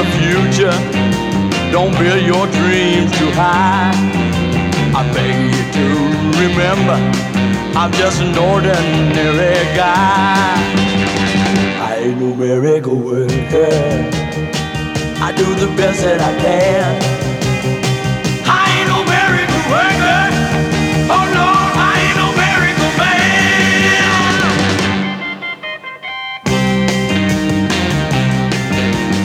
the future. Don't build your dreams too high. I beg you to remember, I'm just an ordinary guy. I ain't no miracle worker. I do the best that I can.